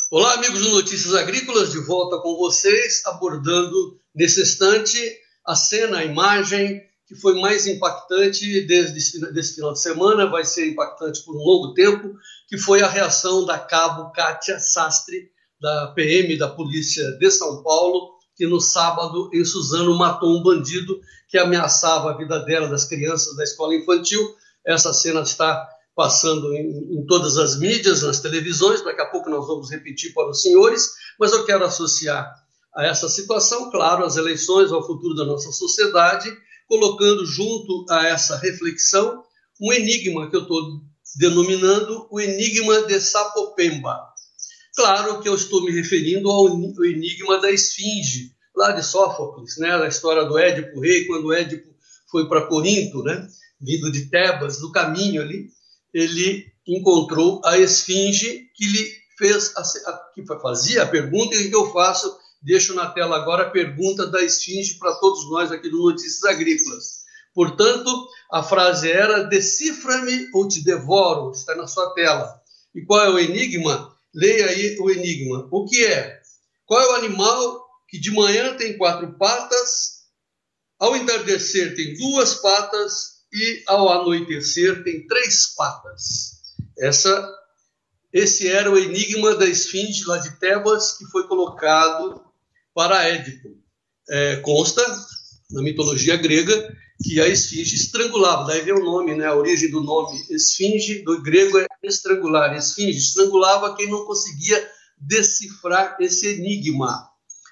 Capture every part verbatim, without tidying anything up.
Olá, amigos do Notícias Agrícolas, de volta com vocês, abordando nesse instante a cena, a imagem que foi mais impactante desde esse final de semana, vai ser impactante por um longo tempo, que foi a reação da cabo Kátia Sastre, da P M da Polícia de São Paulo, que no sábado em Suzano matou um bandido que ameaçava a vida dela, das crianças da escola infantil. Essa cena está passando em, em todas as mídias, nas televisões, daqui a pouco nós vamos repetir para os senhores, mas eu quero associar a essa situação, claro, as eleições, ao futuro da nossa sociedade, colocando junto a essa reflexão um enigma que eu estou denominando o enigma de Sapopemba. Claro que eu estou me referindo ao enigma da esfinge, lá de Sófocles, né, da história do Édipo Rei, quando Édipo foi para Corinto, né, vindo de Tebas, no caminho ali, ele encontrou a esfinge que lhe fez, a, a, que fazia a pergunta que eu faço, deixo na tela agora a pergunta da esfinge para todos nós aqui do Notícias Agrícolas. Portanto, a frase era: decifra-me ou te devoro, está na sua tela. E qual é o enigma? Leia aí o enigma. O que é? Qual é o animal que de manhã tem quatro patas, ao entardecer tem duas patas e ao anoitecer tem três patas? Essa, esse era o enigma da esfinge lá de Tebas, que foi colocado para Édipo. É, consta, na mitologia grega, que a esfinge estrangulava, daí vem o nome, né? A origem do nome esfinge, do grego é estrangular. Esfinge estrangulava quem não conseguia decifrar esse enigma,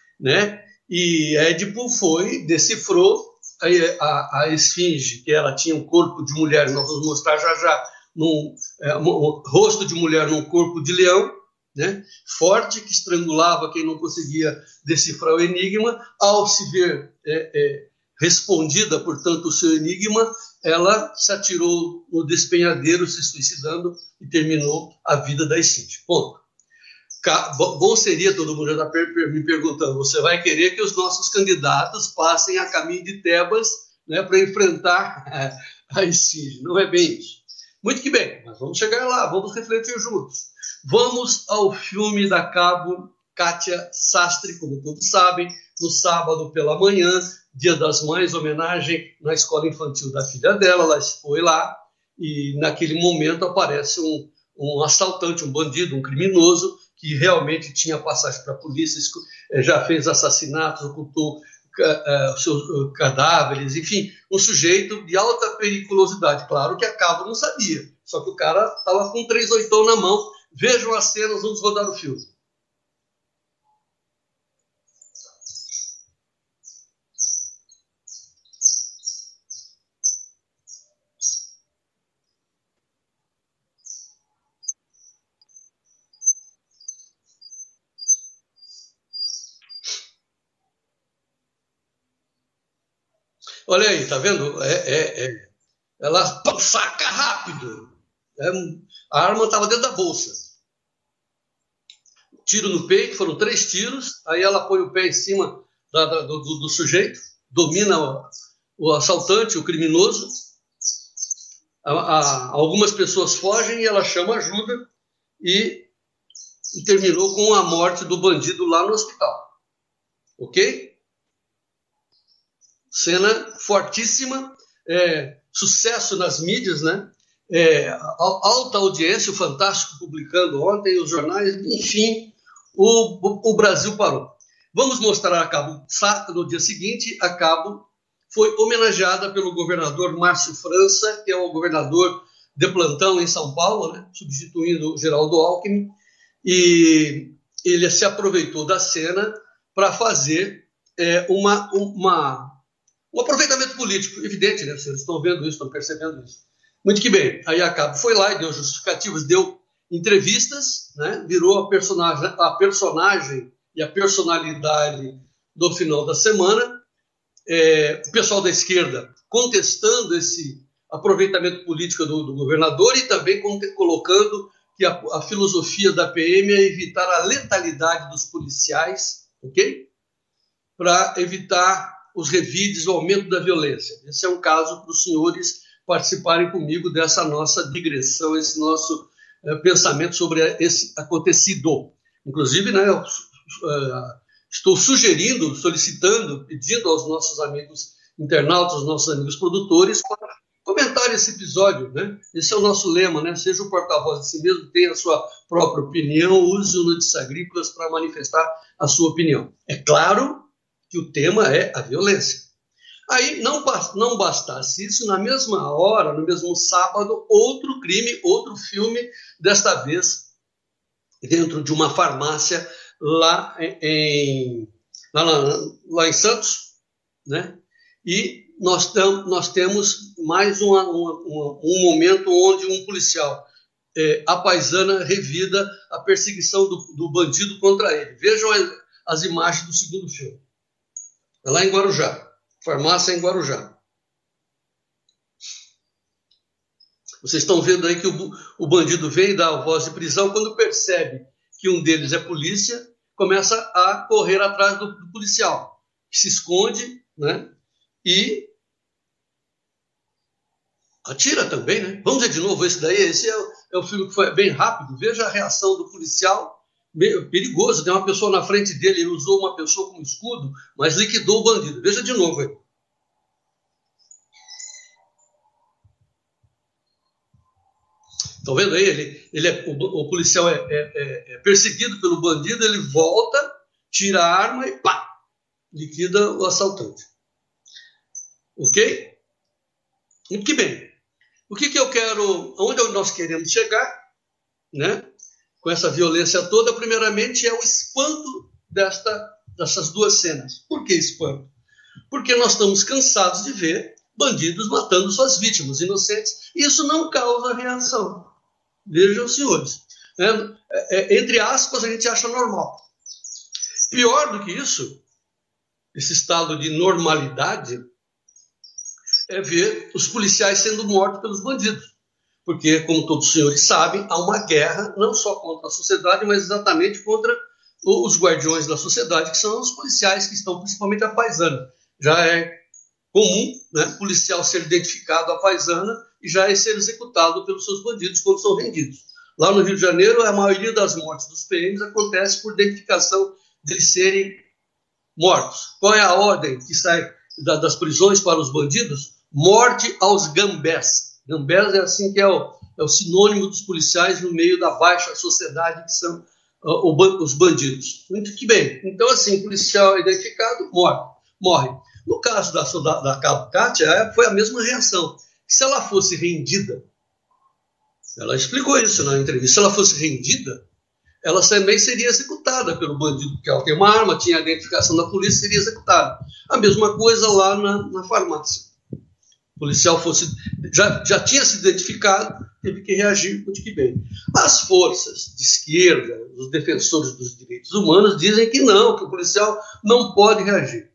né? E Édipo foi, decifrou a, a, a esfinge, que ela tinha um corpo de mulher, nós vamos mostrar já já, num é, um, um rosto de mulher num corpo de leão, né? Forte, que estrangulava quem não conseguia decifrar o enigma. Ao se ver é, é, respondida, portanto, o seu enigma, ela se atirou no despenhadeiro, se suicidando, e terminou a vida da esfinge. Ponto. Bom seria, todo mundo já está me perguntando, você vai querer que os nossos candidatos passem a caminho de Tebas, né, para enfrentar a esfinge? Não é bem isso. Muito que bem, mas vamos chegar lá, vamos refletir juntos. Vamos ao filme da cabo Kátia Sastre, como todos sabem, no sábado pela manhã, Dia das Mães, homenagem na escola infantil da filha dela. Ela foi lá e naquele momento aparece um, um assaltante, um bandido, um criminoso, que realmente tinha passagem para a polícia, já fez assassinatos, ocultou uh, uh, seus uh, cadáveres, enfim, um sujeito de alta periculosidade. Claro que a cabo não sabia, só que o cara estava com um três oitão na mão. Vejam as cenas, vamos rodar o filme. Olha aí, tá vendo? É, é, é. Ela saca rápido. É, a arma estava dentro da bolsa. Tiro no peito, foram três tiros. Aí ela põe o pé em cima da, da, do, do sujeito, domina o, o assaltante, o criminoso. A, a, algumas pessoas fogem e ela chama ajuda e, e terminou com a morte do bandido lá no hospital. Ok? Cena fortíssima, é, sucesso nas mídias, né? É, alta audiência, o Fantástico publicando ontem, os jornais, enfim, o, o, o Brasil parou. Vamos mostrar a cabo. No dia seguinte, a cabo foi homenageada pelo governador Márcio França, que é o governador de plantão em São Paulo, né? Substituindo o Geraldo Alckmin, e ele se aproveitou da cena para fazer é, uma... uma Um aproveitamento político, evidente, né? Vocês estão vendo isso, estão percebendo isso. Muito que bem. Aí a cabo foi lá e deu justificativas, deu entrevistas, né? Virou a personagem, a personagem e a personalidade do final da semana. É, o pessoal da esquerda contestando esse aproveitamento político do, do governador e também colocando que a, a filosofia da P M é evitar a letalidade dos policiais, ok? Para evitar os revides, o aumento da violência. Esse é um caso para os senhores participarem comigo dessa nossa digressão, esse nosso uh, pensamento sobre esse acontecido. Inclusive, né, eu, uh, estou sugerindo, solicitando, pedindo aos nossos amigos internautas, aos nossos amigos produtores, para comentar esse episódio, né? Esse é o nosso lema, né? Seja o porta-voz de si mesmo, tenha a sua própria opinião, use o Notícias Agrícolas para manifestar a sua opinião. É claro que o tema é a violência. Aí, não, não bastasse isso, na mesma hora, no mesmo sábado, outro crime, outro filme, desta vez dentro de uma farmácia lá em, lá, lá em Santos, né? E nós, tam, nós temos mais uma, uma, uma, um momento onde um policial, é, a paisana, revida a perseguição do, do bandido contra ele. Vejam as, as imagens do segundo filme. É lá em Guarujá, farmácia em Guarujá. Vocês estão vendo aí que o, o bandido vem dar a voz de prisão, quando percebe que um deles é polícia, começa a correr atrás do, do policial, que se esconde, né? E atira também, né? Vamos ver de novo esse daí. Esse é o, é o filme que foi bem rápido. Veja a reação do policial, meio perigoso. Tem uma pessoa na frente dele, ele usou uma pessoa como escudo, mas liquidou o bandido. Veja de novo aí. Estão vendo aí? Ele, ele é, o, o policial é, é, é perseguido pelo bandido, ele volta, tira a arma e pá, liquida o assaltante. Ok? Muito que bem. O que, que eu quero, onde nós queremos chegar, né, com essa violência toda, primeiramente é o espanto desta, dessas duas cenas. Por que espanto? Porque nós estamos cansados de ver bandidos matando suas vítimas inocentes. Isso não causa reação. Vejam, senhores. É, é, entre aspas, a gente acha normal. Pior do que isso, esse estado de normalidade, é ver os policiais sendo mortos pelos bandidos. Porque, como todos os senhores sabem, há uma guerra não só contra a sociedade, mas exatamente contra os guardiões da sociedade, que são os policiais que estão principalmente a paisana. Já é comum, né, policial ser identificado a paisana e já é ser executado pelos seus bandidos quando são rendidos. Lá no Rio de Janeiro, a maioria das mortes dos P Ms acontece por identificação deles serem mortos. Qual é a ordem que sai da, das prisões para os bandidos? Morte aos gambés. Gambés é assim que é o, é o sinônimo dos policiais no meio da baixa sociedade, que são uh, o, os bandidos. Muito que bem. Então, assim, policial identificado, morre. morre. No caso da, da, da Cabo Kátia, foi a mesma reação. Se ela fosse rendida, ela explicou isso na entrevista, se ela fosse rendida, ela também seria executada pelo bandido, porque ela tem uma arma, tinha a identificação da polícia, seria executada. A mesma coisa lá na, na farmácia. O policial fosse, já, já tinha se identificado, teve que reagir muito que bem. As forças de esquerda, os defensores dos direitos humanos, dizem que não, que o policial não pode reagir.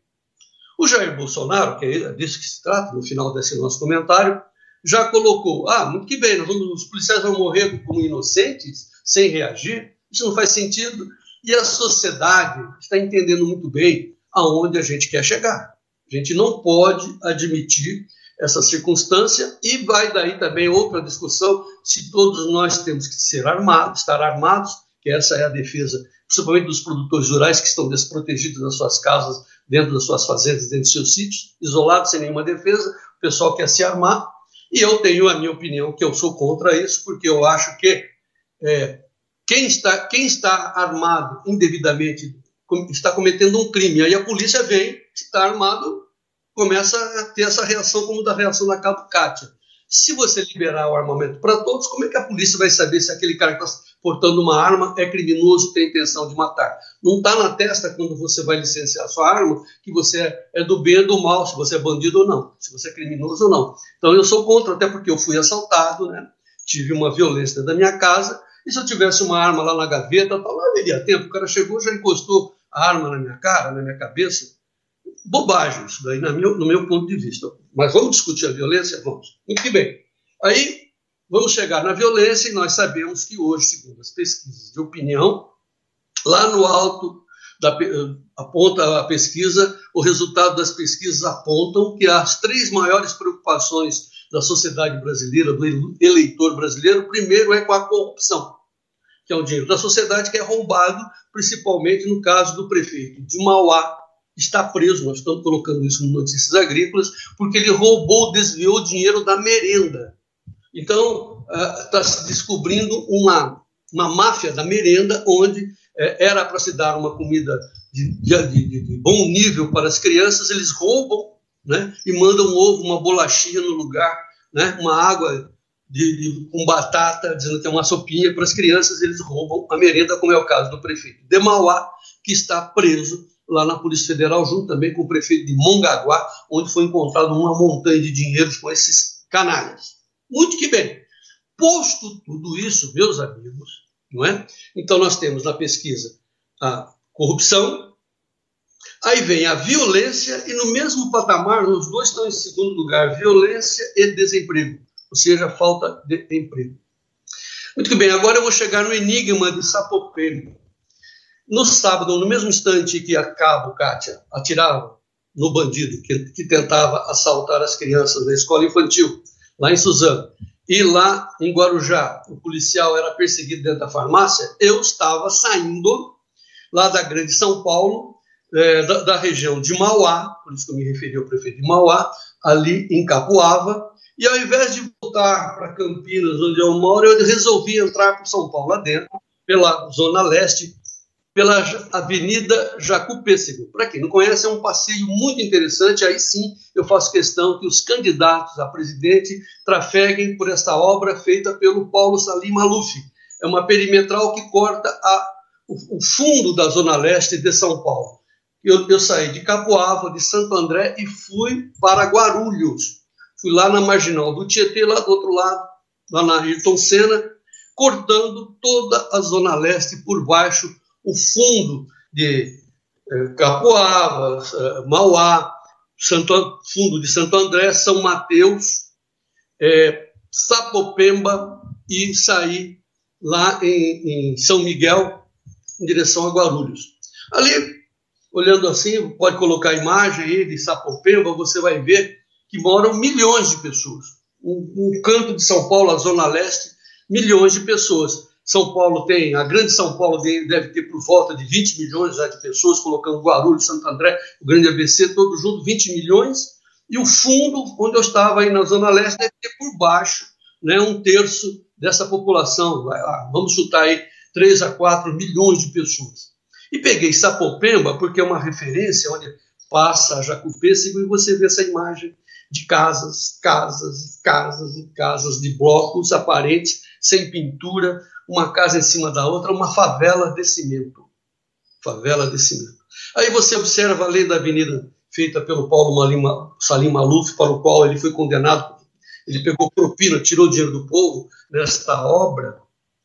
O Jair Bolsonaro, que é disso que se trata, no final desse nosso comentário, já colocou, ah, muito que bem, nós vamos, os policiais vão morrer como inocentes, sem reagir, isso não faz sentido. E a sociedade está entendendo muito bem aonde a gente quer chegar. A gente não pode admitir essa circunstância e vai daí também outra discussão se todos nós temos que ser armados, estar armados, que essa é a defesa, principalmente dos produtores rurais que estão desprotegidos nas suas casas, dentro das suas fazendas, dentro dos seus sítios, isolados, sem nenhuma defesa. O pessoal quer se armar e eu tenho a minha opinião que eu sou contra isso, porque eu acho que é, quem, está, quem está armado indevidamente está cometendo um crime. Aí a polícia vem, está armado, começa a ter essa reação como da reação da Cabo Kátia. Se você liberar o armamento para todos, como é que a polícia vai saber se aquele cara que está portando uma arma é criminoso e tem intenção de matar? Não está na testa, quando você vai licenciar a sua arma, que você é do bem ou do mal, se você é bandido ou não, se você é criminoso ou não. Então eu sou contra, até porque eu fui assaltado, né? Tive uma violência dentro da minha casa, e se eu tivesse uma arma lá na gaveta, tal, não haveria tempo. O cara chegou, já encostou a arma na minha cara, na minha cabeça. Bobagem isso daí, no meu, no meu ponto de vista. Mas vamos discutir a violência? Vamos. Muito que bem. Aí, vamos chegar na violência e nós sabemos que hoje, segundo as pesquisas de opinião, lá no alto da, aponta a pesquisa, o resultado das pesquisas apontam que as três maiores preocupações da sociedade brasileira, do eleitor brasileiro, primeiro é com a corrupção. que é o dinheiro da sociedade, que é roubado, principalmente no caso do prefeito de Mauá, que está preso, nós estamos colocando isso no Notícias Agrícolas, porque ele roubou, desviou o dinheiro da merenda. Então, está se descobrindo uma, uma máfia da merenda, onde é, era para se dar uma comida de, de, de, de bom nível para as crianças, eles roubam, né, e mandam um ovo, uma bolachinha no lugar, né, uma água de, de, com batata, dizendo que é uma sopinha para as crianças, eles roubam a merenda, como é o caso do prefeito de Mauá, que está preso lá na Polícia Federal, junto também com o prefeito de Mongaguá, onde foi encontrado uma montanha de dinheiros com esses canalhas. Muito que bem. Posto tudo isso, meus amigos, não é? Então nós temos na pesquisa a corrupção, aí vem a violência, e no mesmo patamar, os dois estão em segundo lugar, violência e desemprego, ou seja, falta de emprego. Muito que bem, agora eu vou chegar no enigma de Sapopemba. No sábado, no mesmo instante que a cabo, Kátia, atirava no bandido que, que tentava assaltar as crianças da escola infantil, lá em Suzano, e lá em Guarujá, o policial era perseguido dentro da farmácia, eu estava saindo lá da Grande São Paulo, é, da, da região de Mauá, por isso que eu me referi ao prefeito de Mauá, ali em Capuava, e ao invés de voltar para Campinas, onde eu moro, eu resolvi entrar para São Paulo lá dentro, pela Zona Leste, pela Avenida Jacú-Pêssego. Para quem não conhece, é um passeio muito interessante. Aí sim eu faço questão que os candidatos a presidente trafeguem por esta obra feita pelo Paulo Salim Maluf. É uma perimetral que corta a, o, o fundo da Zona Leste de São Paulo. Eu, eu saí de Capuava, de Santo André, e fui para Guarulhos. Fui lá na Marginal do Tietê, lá do outro lado, lá na Ayrton Senna, cortando toda a Zona Leste por baixo, o fundo de eh, Capuava, eh, Mauá, Santo, fundo de Santo André, São Mateus, eh, Sapopemba, e saí lá em, em São Miguel, em direção a Guarulhos. Ali, olhando assim, pode colocar a imagem aí de Sapopemba, você vai ver que moram milhões de pessoas. Um, um canto de São Paulo, a Zona Leste, milhões de pessoas. São Paulo tem, a Grande São Paulo deve ter por volta de vinte milhões já de pessoas, colocando Guarulhos, Santo André, o Grande A B C, todo junto, vinte milhões, e o fundo, onde eu estava aí na Zona Leste, deve ter por baixo, né, um terço dessa população, vai lá, vamos chutar aí três a quatro milhões de pessoas. E peguei Sapopemba, porque é uma referência onde passa a Jacú-Pêssego, e você vê essa imagem de casas, casas, casas e casas de blocos aparentes, sem pintura, uma casa em cima da outra, uma favela de cimento. Favela de cimento. Aí você observa a lei da avenida feita pelo Paulo Salim Maluf, para o qual ele foi condenado, ele pegou propina, tirou dinheiro do povo nesta obra.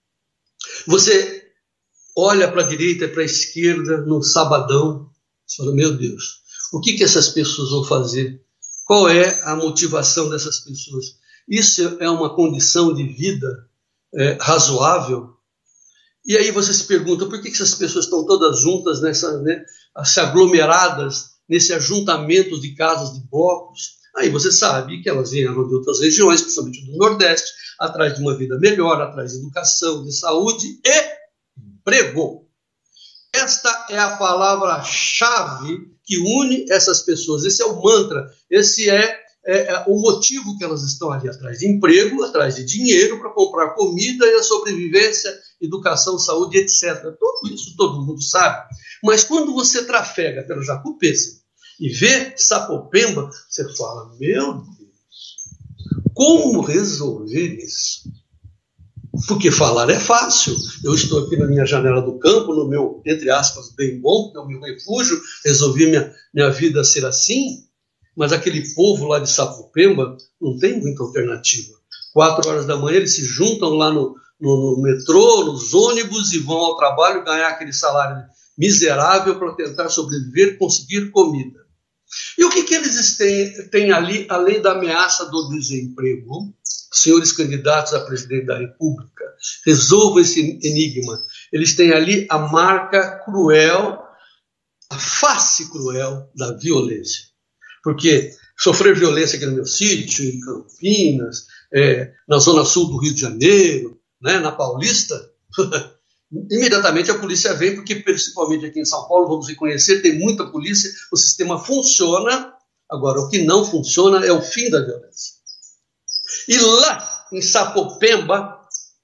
Você olha para a direita e para a esquerda no sabadão, você fala, meu Deus, o que, que essas pessoas vão fazer? Qual é a motivação dessas pessoas? Isso é uma condição de vida É, razoável? E aí você se pergunta, por que, que essas pessoas estão todas juntas, nessa, né, se aglomeradas nesse ajuntamento de casas, de blocos? Aí você sabe que elas vieram de outras regiões, principalmente do Nordeste, atrás de uma vida melhor, atrás de educação, de saúde e emprego. Esta é a palavra-chave que une essas pessoas. Esse é o mantra, esse é É, é o motivo que elas estão ali atrás de emprego, atrás de dinheiro para comprar comida e a sobrevivência, educação, saúde, etcétera. Tudo isso todo mundo sabe. Mas quando você trafega pelo Jacú-Pêssego e vê Sapopemba, você fala, meu Deus, como resolver isso? Porque falar é fácil. Eu estou aqui na minha janela do campo, no meu, entre aspas, bem bom, no meu refúgio, resolvi minha, minha vida ser assim. Mas aquele povo lá de Sapopemba não tem muita alternativa. Quatro horas da manhã eles se juntam lá no, no, no metrô, nos ônibus, e vão ao trabalho ganhar aquele salário miserável para tentar sobreviver, conseguir comida. E o que, que eles têm, têm ali, além da ameaça do desemprego? Senhores candidatos a presidente da República, resolvam esse enigma. Eles têm ali a marca cruel, a face cruel da violência. Porque sofrer violência aqui no meu sítio, em Campinas, é, na zona sul do Rio de Janeiro, né, na Paulista, imediatamente a polícia vem, porque principalmente aqui em São Paulo, vamos reconhecer, tem muita polícia, o sistema funciona. Agora, o que não funciona é o fim da violência. E lá em Sapopemba,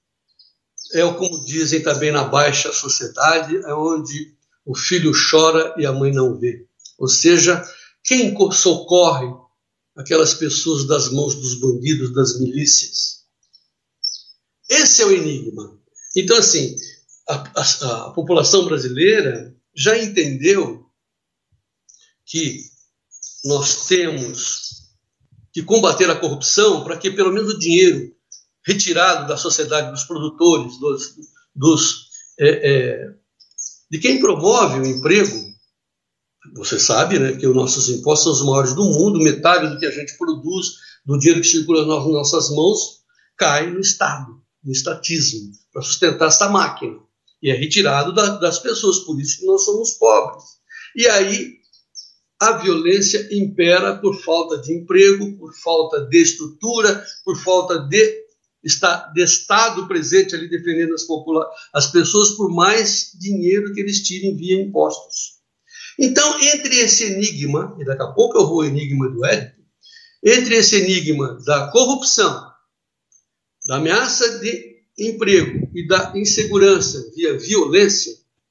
é como dizem também na baixa sociedade, é onde o filho chora e a mãe não vê. Ou seja, quem socorre aquelas pessoas das mãos dos bandidos, das milícias? Esse é o enigma. Então, assim, a, a, a população brasileira já entendeu que nós temos que combater a corrupção para que pelo menos o dinheiro retirado da sociedade, dos produtores, dos, dos, é, é, de quem promove o emprego. Você sabe, né, que os nossos impostos são os maiores do mundo, metade do que a gente produz, do dinheiro que circula nas nossas mãos, cai no Estado, no estatismo, para sustentar essa máquina. E é retirado da, das pessoas, por isso que nós somos pobres. E aí a violência impera por falta de emprego, por falta de estrutura, por falta de de Estado presente ali defendendo as, popula- as pessoas, por mais dinheiro que eles tirem via impostos. Então, entre esse enigma, e daqui a pouco eu vou ao enigma do Édipo, entre esse enigma da corrupção, da ameaça de emprego e da insegurança via violência,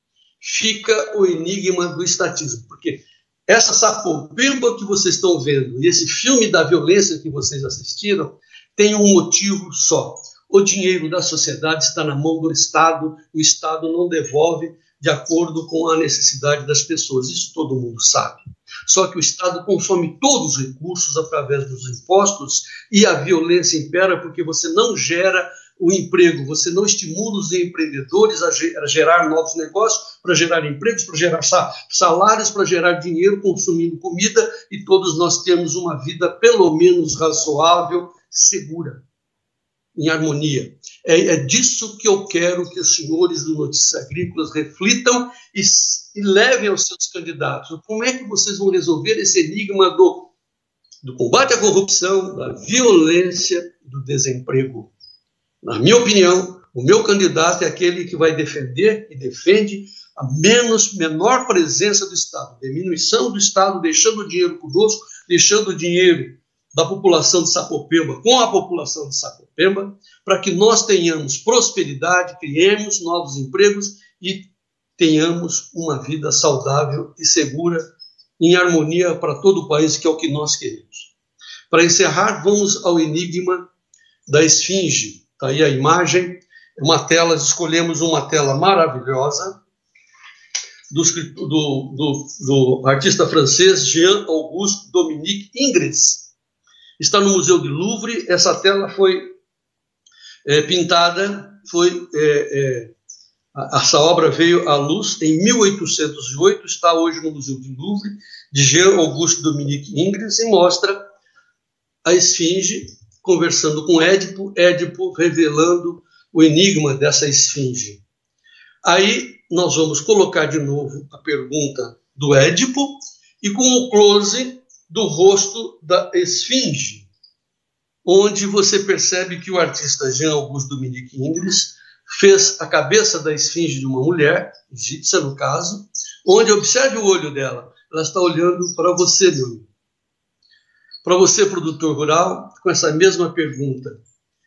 fica o enigma do estatismo. Porque essa Sapopemba que vocês estão vendo e esse filme da violência que vocês assistiram tem um motivo só. O dinheiro da sociedade está na mão do Estado, o Estado não devolve de acordo com a necessidade das pessoas. Isso todo mundo sabe. Só que o Estado consome todos os recursos através dos impostos e a violência impera porque você não gera o emprego, você não estimula os empreendedores a gerar novos negócios, para gerar empregos, para gerar salários, para gerar dinheiro, consumindo comida, e todos nós temos uma vida pelo menos razoável, segura, em harmonia. É, é disso que eu quero que os senhores do Notícias Agrícolas reflitam e, e levem aos seus candidatos. Como é que vocês vão resolver esse enigma do, do combate à corrupção, da violência e do desemprego? Na minha opinião, o meu candidato é aquele que vai defender e defende a menos, menor presença do Estado, diminuição do Estado, deixando o dinheiro conosco, deixando o dinheiro da população de Sapopemba com a população de Sapopemba, para que nós tenhamos prosperidade, criemos novos empregos e tenhamos uma vida saudável e segura, em harmonia para todo o país, que é o que nós queremos. Para encerrar, vamos ao enigma da esfinge. Está aí a imagem, uma tela, escolhemos uma tela maravilhosa do, do, do, do artista francês Jean-Auguste Dominique Ingres. Está no Museu do Louvre. Essa tela foi é, pintada, foi, é, é, essa obra veio à luz em mil oitocentos e oito, está hoje no Museu do Louvre, de Jean-Auguste Dominique Ingres, e mostra a esfinge conversando com Édipo, Édipo revelando o enigma dessa esfinge. Aí nós vamos colocar de novo a pergunta do Édipo e com o close do rosto da esfinge, onde você percebe que o artista Jean-Auguste Dominique Ingres fez a cabeça da esfinge de uma mulher, egípcia no caso, onde observe o olho dela, ela está olhando para você, meu amigo. Para você, produtor rural, com essa mesma pergunta: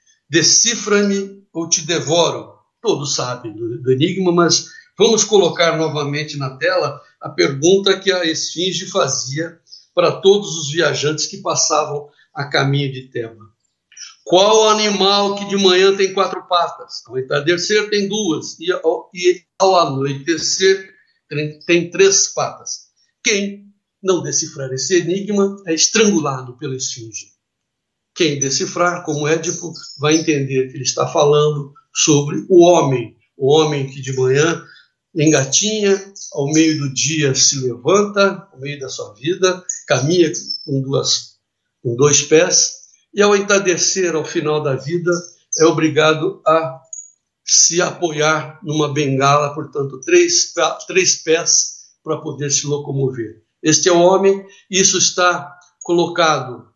decifra-me ou te devoro? Todos sabem do, do enigma, mas vamos colocar novamente na tela a pergunta que a esfinge fazia para todos os viajantes que passavam a caminho de Teba. Qual animal que de manhã tem quatro patas, ao entardecer tem duas, e ao, e ao anoitecer tem, tem três patas? Quem não decifrar esse enigma é estrangulado pela esfinge. Quem decifrar, como Édipo, vai entender que ele está falando sobre o homem, o homem que de manhã engatinha, ao meio do dia se levanta, ao meio da sua vida, caminha com, duas, com dois pés, e ao entardecer, ao final da vida, é obrigado a se apoiar numa bengala, portanto, três, três pés para poder se locomover. Este é o homem, isso está colocado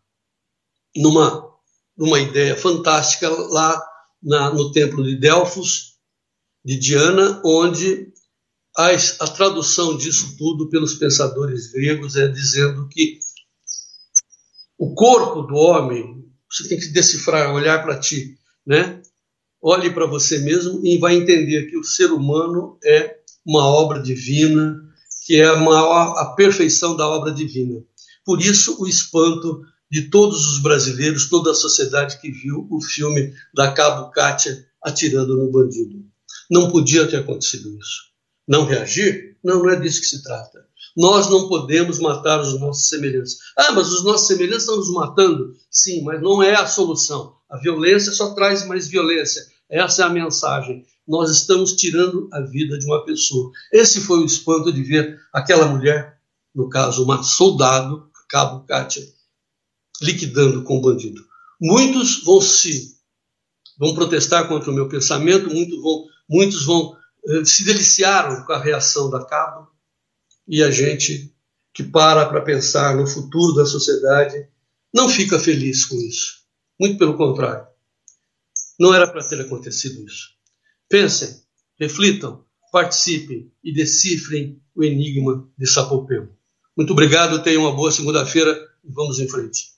numa, numa ideia fantástica lá na, no templo de Delfos, de Diana, onde a, a tradução disso tudo pelos pensadores gregos é dizendo que o corpo do homem, você tem que decifrar, olhar para ti, né? Olhe para você mesmo e vai entender que o ser humano é uma obra divina, que é a, maior, a perfeição da obra divina. Por isso, o espanto de todos os brasileiros, toda a sociedade que viu o filme da Cabo Kátia atirando no bandido. Não podia ter acontecido isso. Não reagir? Não, não é disso que se trata. Nós não podemos matar os nossos semelhantes. Ah, mas os nossos semelhantes estão nos matando? Sim, mas não é a solução. A violência só traz mais violência. Essa é a mensagem. Nós estamos tirando a vida de uma pessoa. Esse foi o espanto de ver aquela mulher, no caso, uma soldado, Cabo Kátia, liquidando com o bandido. Muitos vão se vão protestar contra o meu pensamento, muitos vão, muitos vão eh, se deliciaram com a reação da Cabo, e a gente que para para pensar no futuro da sociedade não fica feliz com isso. Muito pelo contrário. Não era para ter acontecido isso. Pensem, reflitam, participem e decifrem o enigma de Sapopemba. Muito obrigado, tenham uma boa segunda-feira e vamos em frente.